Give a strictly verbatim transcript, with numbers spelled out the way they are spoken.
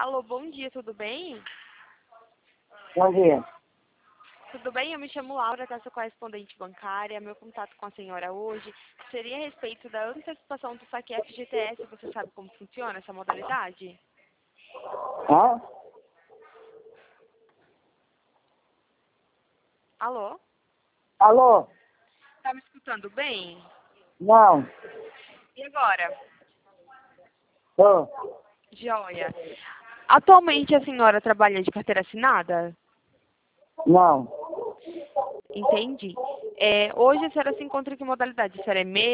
Alô, bom dia, tudo bem? Bom dia. Tudo bem? Eu me chamo Laura, que sou correspondente bancária. Meu contato com a senhora hoje seria a respeito da antecipação do saque F G T S. Você sabe como funciona essa modalidade? Hã? Alô? Alô? Tá me escutando bem? Não. E agora? Tô. Joia. Atualmente a senhora trabalha de carteira assinada? Não. Entendi. É, hoje a senhora se encontra em que modalidade? A senhora é MEI?